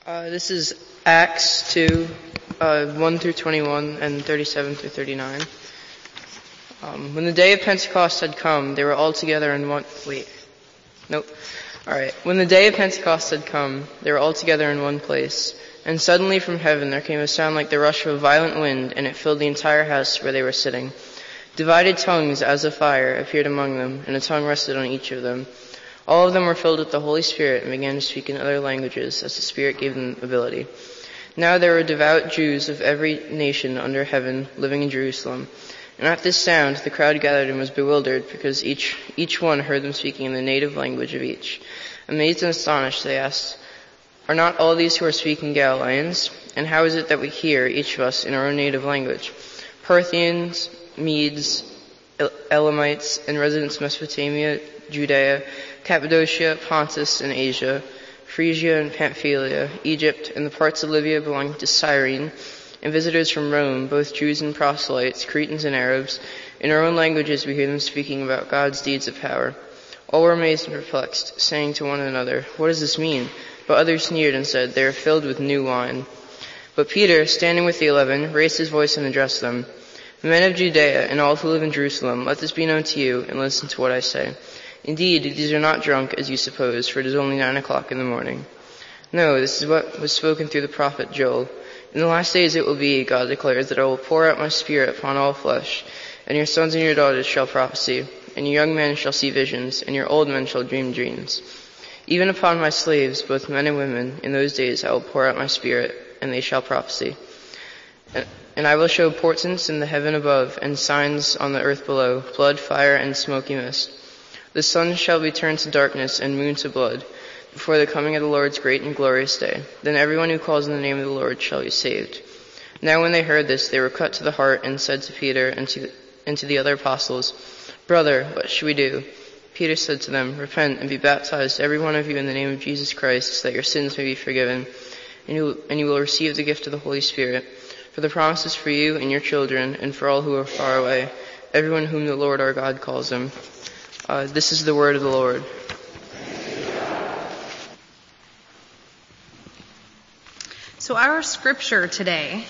This is Acts 2, 1 through 21 and 37 through 39. When the day of Pentecost had come, they were all together in one... When the day of Pentecost had come, they were all together in one place. And suddenly from heaven there came a sound like the rush of a violent wind, and it filled the entire house where they were sitting. Divided tongues as of fire appeared among them, and a tongue rested on each of them. All of them were filled with the Holy Spirit and began to speak in other languages as the Spirit gave them ability. Now there were devout Jews of every nation under heaven living in Jerusalem. And at this sound the crowd gathered and was bewildered, because each one heard them speaking in the native language of each. Amazed and astonished, they asked, "Are not all these who are speaking Galileans? And how is it that we hear, each of us, in our own native language? Parthians, Medes, Elamites, and residents of Mesopotamia, Judea, Cappadocia, Pontus, and Asia, Phrygia and Pamphylia, Egypt, and the parts of Libya belonging to Cyrene, and visitors from Rome, both Jews and proselytes, Cretans and Arabs. In our own languages we hear them speaking about God's deeds of power." All were amazed and perplexed, saying to one another, "What does this mean?" But others sneered and said, "They are filled with new wine." But Peter, standing with the 11, raised his voice and addressed them. "Men of Judea and all who live in Jerusalem, let this be known to you, and listen to what I say. Indeed, these are not drunk, as you suppose, for it is only 9 o'clock in the morning. No, this is what was spoken through the prophet Joel. In the last days it will be, God declares, that I will pour out my Spirit upon all flesh, and your sons and your daughters shall prophesy, and your young men shall see visions, and your old men shall dream dreams. Even upon my slaves, both men and women, in those days I will pour out my Spirit, and they shall prophesy. And I will show portents in the heaven above, and signs on the earth below, blood, fire, and smoky mist. The sun shall be turned to darkness and moon to blood, before the coming of the Lord's great and glorious day. Then everyone who calls on the name of the Lord shall be saved." Now when they heard this, they were cut to the heart, and said to Peter and to the other apostles, "Brother, what should we do?" Peter said to them, "Repent and be baptized, every one of you, in the name of Jesus Christ, so that your sins may be forgiven, and you will receive the gift of the Holy Spirit. For the promise is for you and your children, and for all who are far away, everyone whom the Lord our God calls him." This is the word of the Lord. So our scripture today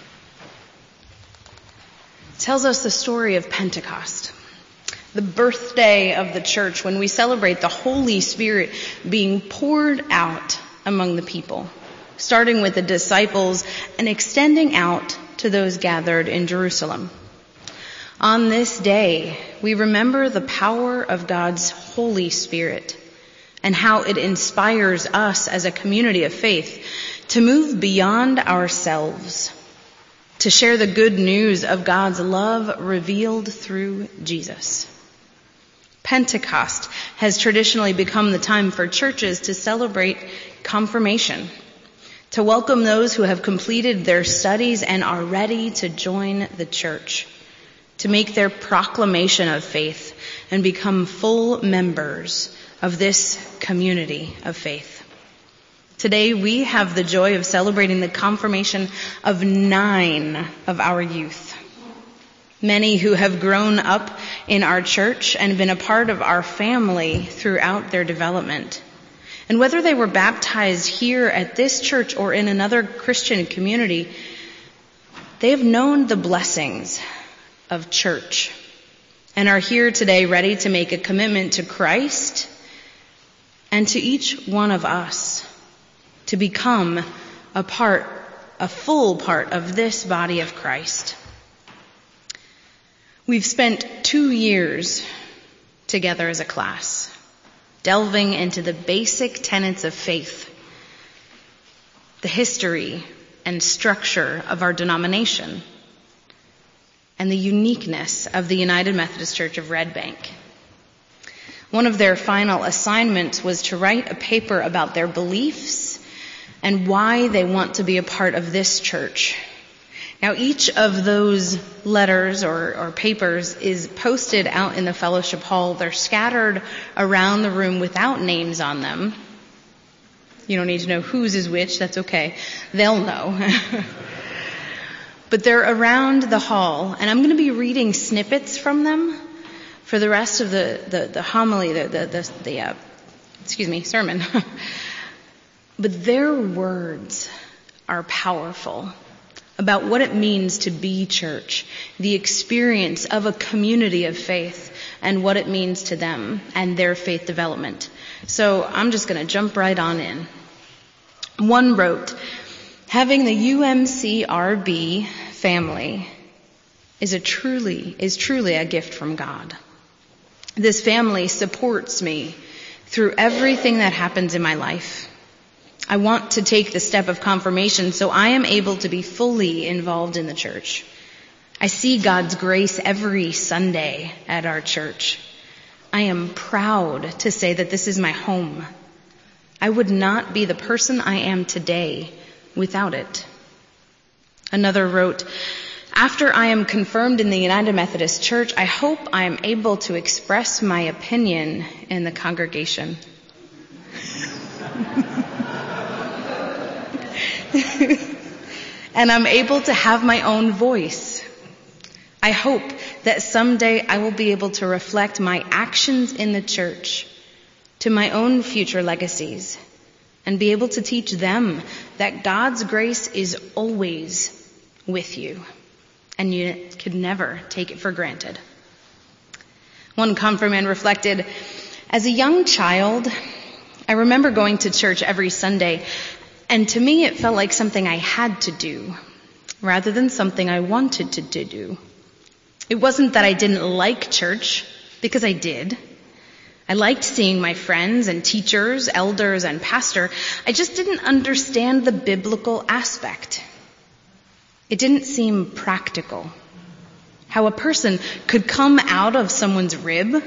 tells us the story of Pentecost, the birthday of the church, when we celebrate the Holy Spirit being poured out among the people, starting with the disciples and extending out to those gathered in Jerusalem. On this day, we remember the power of God's Holy Spirit and how it inspires us as a community of faith to move beyond ourselves, to share the good news of God's love revealed through Jesus. Pentecost has traditionally become the time for churches to celebrate confirmation, to welcome those who have completed their studies and are ready to join the church, to make their proclamation of faith and become full members of this community of faith. Today we have the joy of celebrating the confirmation of 9 of our youth, many who have grown up in our church and been a part of our family throughout their development. And whether they were baptized here at this church or in another Christian community, they have known the blessings of church and are here today ready to make a commitment to Christ and to each one of us to become a full part of this body of Christ. We've spent 2 years together as a class, delving into the basic tenets of faith, the history and structure of our denomination, and the uniqueness of the United Methodist Church of Red Bank. One of their final assignments was to write a paper about their beliefs and why they want to be a part of this church. Now, each of those letters or papers is posted out in the fellowship hall. They're scattered around the room without names on them. You don't need to know whose is which. That's okay. They'll know. But they're around the hall, and I'm going to be reading snippets from them for the rest of the homily, sermon. But their words are powerful about what it means to be church, the experience of a community of faith, and what it means to them and their faith development. So I'm just going to jump right on in. One wrote, "Having the UMCRB family is truly a gift from God. This family supports me through everything that happens in my life. I want to take the step of confirmation so I am able to be fully involved in the church. I see God's grace every Sunday at our church. I am proud to say that this is my home. I would not be the person I am today without it." Another wrote, "After I am confirmed in the United Methodist Church, I hope I am able to express my opinion in the congregation." "And I'm able to have my own voice. I hope that someday I will be able to reflect my actions in the church to my own future legacies and be able to teach them that God's grace is always with you and you could never take it for granted." One confirmand reflected, "As a young child, I remember going to church every Sunday, and to me it felt like something I had to do rather than something I wanted to do. It wasn't that I didn't like church, because I did. I liked seeing my friends and teachers, elders, and pastor. I just didn't understand the biblical aspect. It didn't seem practical. How a person could come out of someone's rib?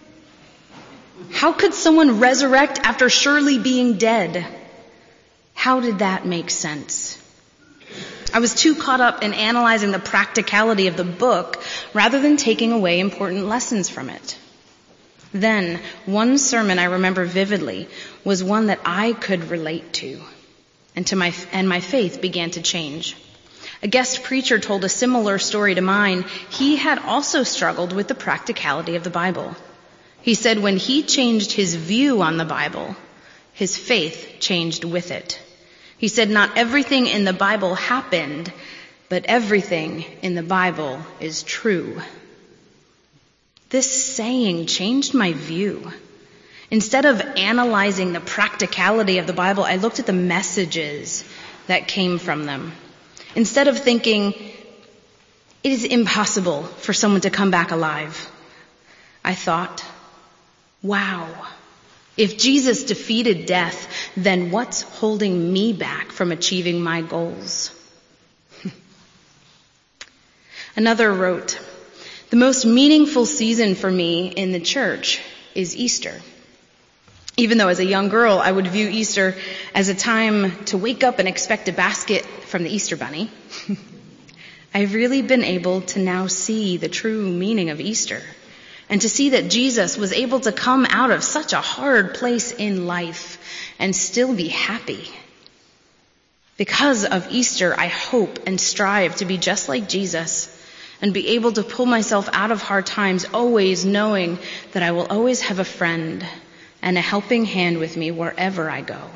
How could someone resurrect after surely being dead? How did that make sense? I was too caught up in analyzing the practicality of the book rather than taking away important lessons from it. Then, one sermon I remember vividly was one that I could relate to, and my faith began to change. A guest preacher told a similar story to mine. He had also struggled with the practicality of the Bible. He said when he changed his view on the Bible, his faith changed with it. He said not everything in the Bible happened, but everything in the Bible is true. This saying changed my view. Instead of analyzing the practicality of the Bible, I looked at the messages that came from them. Instead of thinking, it is impossible for someone to come back alive, I thought, wow, if Jesus defeated death, then what's holding me back from achieving my goals? Another wrote, "The most meaningful season for me in the church is Easter. Even though as a young girl I would view Easter as a time to wake up and expect a basket from the Easter bunny, I've really been able to now see the true meaning of Easter and to see that Jesus was able to come out of such a hard place in life and still be happy. Because of Easter, I hope and strive to be just like Jesus and be able to pull myself out of hard times, always knowing that I will always have a friend and a helping hand with me wherever I go."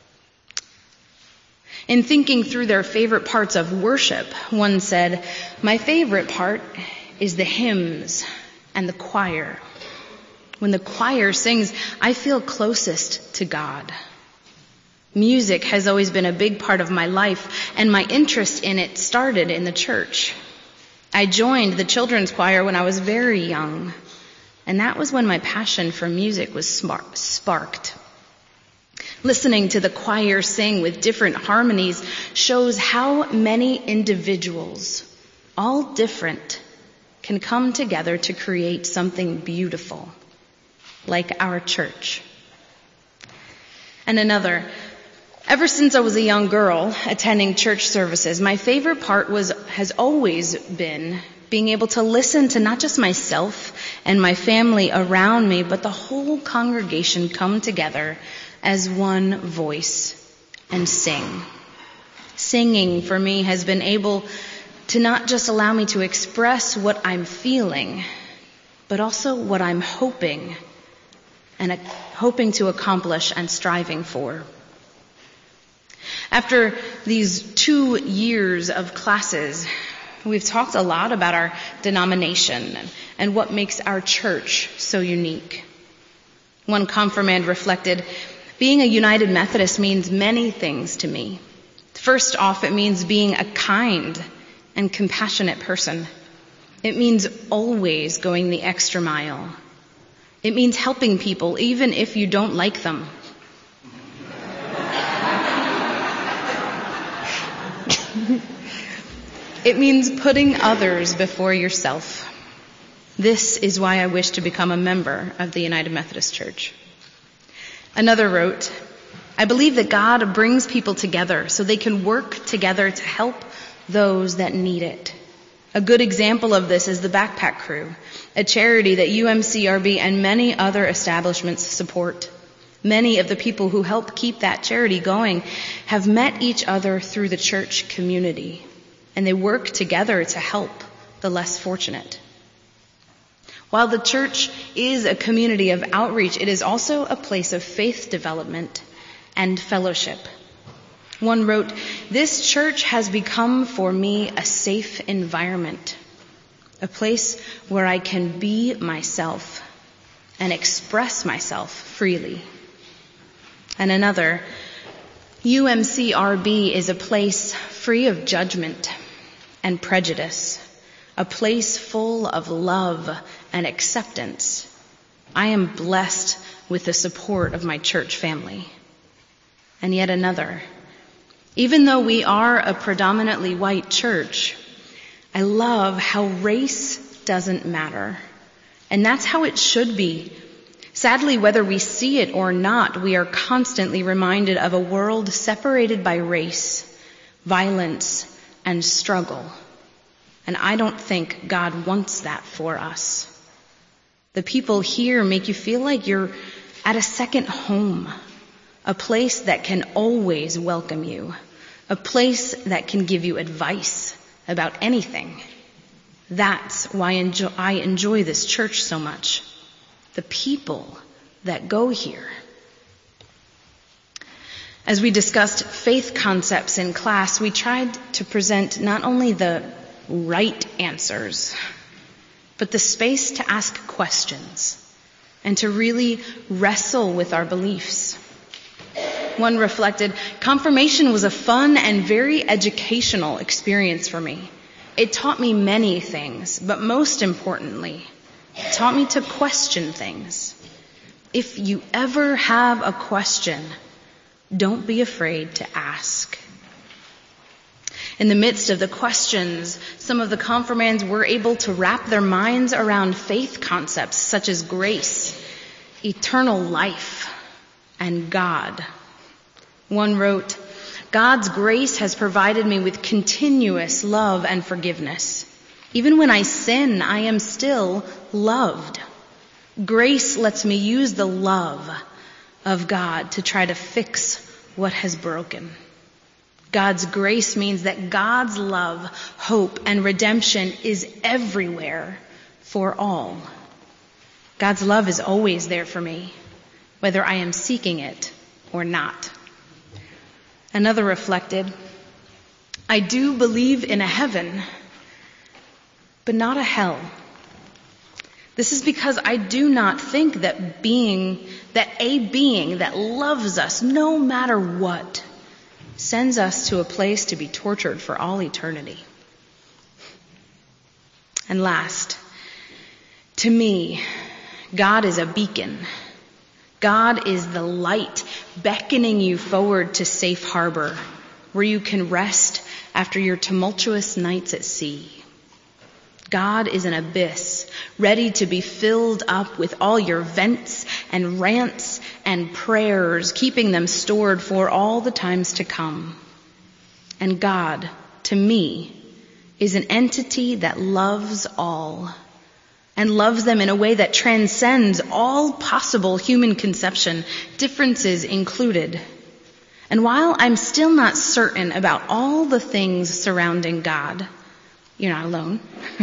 In thinking through their favorite parts of worship, one said, "My favorite part is the hymns and the choir. When the choir sings, I feel closest to God. Music has always been a big part of my life, and my interest in it started in the church. I joined the children's choir when I was very young, and that was when my passion for music was sparked. Listening to the choir sing with different harmonies shows how many individuals, all different, can come together to create something beautiful, like our church." And another, "Ever since I was a young girl attending church services, my favorite part has always been being able to listen to not just myself and my family around me, but the whole congregation come together as one voice and sing. Singing for me has been able to not just allow me to express what I'm feeling, but also what I'm hoping to accomplish and striving for. After these 2 years of classes, we've talked a lot about our denomination and what makes our church so unique. One confirmand reflected, being a United Methodist means many things to me. First off, it means being a kind and compassionate person. It means always going the extra mile. It means helping people even if you don't like them. It means putting others before yourself. This is why I wish to become a member of the United Methodist Church. Another wrote, I believe that God brings people together so they can work together to help those that need it. A good example of this is the Backpack Crew, a charity that UMCRB and many other establishments support. Many of the people who help keep that charity going have met each other through the church community, and they work together to help the less fortunate. While the church is a community of outreach, it is also a place of faith development and fellowship. One wrote, this church has become for me a safe environment, a place where I can be myself and express myself freely. And another, UMCRB is a place free of judgment and prejudice, a place full of love and acceptance. I am blessed with the support of my church family. And yet another, even though we are a predominantly white church, I love how race doesn't matter. And that's how it should be. Sadly, whether we see it or not, we are constantly reminded of a world separated by race, violence, and struggle. And I don't think God wants that for us. The people here make you feel like you're at a second home, a place that can always welcome you, a place that can give you advice about anything. That's why I enjoy this church so much. The people that go here. As we discussed faith concepts in class, we tried to present not only the right answers, but the space to ask questions and to really wrestle with our beliefs. One reflected, confirmation was a fun and very educational experience for me. It taught me many things, but most importantly, it taught me to question things. If you ever have a question, don't be afraid to ask. In the midst of the questions, some of the confirmands were able to wrap their minds around faith concepts such as grace, eternal life, and God. One wrote, God's grace has provided me with continuous love and forgiveness. Even when I sin, I am still loved. Grace lets me use the love of God to try to fix what has broken. God's grace means that God's love, hope, and redemption is everywhere for all. God's love is always there for me, whether I am seeking it or not. Another reflected, I do believe in a heaven, but not a hell. This is because I do not think that a being that loves us no matter what sends us to a place to be tortured for all eternity. And last, to me, God is a beacon. God is the light beckoning you forward to safe harbor, where you can rest after your tumultuous nights at sea. God is an abyss, ready to be filled up with all your vents and rants and prayers, keeping them stored for all the times to come. And God, to me, is an entity that loves all, and loves them in a way that transcends all possible human conception, differences included. And while I'm still not certain about all the things surrounding God, you're not alone.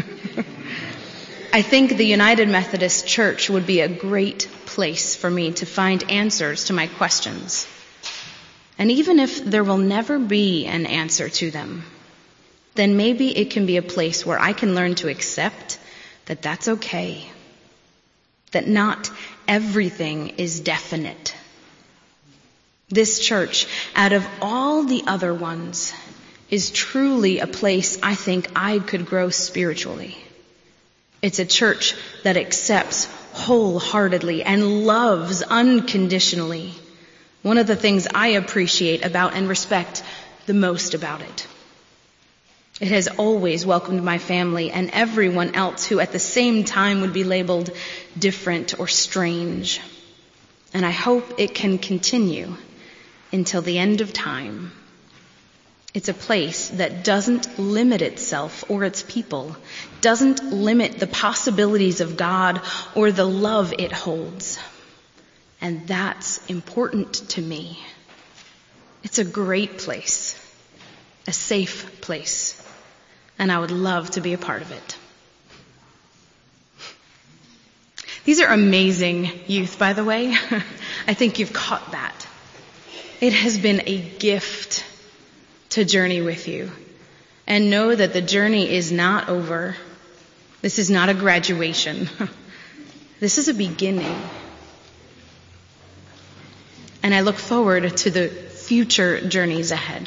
I think the United Methodist Church would be a great place for me to find answers to my questions. And even if there will never be an answer to them, then maybe it can be a place where I can learn to accept that that's okay, that not everything is definite. This church, out of all the other ones, is truly a place I think I could grow spiritually. It's a church that accepts wholeheartedly and loves unconditionally. One of the things I appreciate about and respect the most about it. It has always welcomed my family and everyone else who at the same time would be labeled different or strange. And I hope it can continue until the end of time. It's a place that doesn't limit itself or its people, doesn't limit the possibilities of God or the love it holds. And that's important to me. It's a great place, a safe place, and I would love to be a part of it. These are amazing youth, by the way. I think you've caught that. It has been a gift to journey with you. And know that the journey is not over. This is not a graduation. This is a beginning. And I look forward to the future journeys ahead.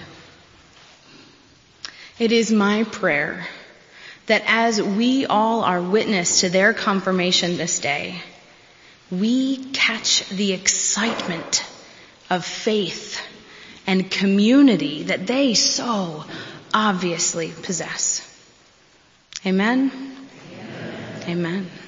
It is my prayer that as we all are witness to their confirmation this day, we catch the excitement of faith and community that they so obviously possess. Amen? Amen. Amen.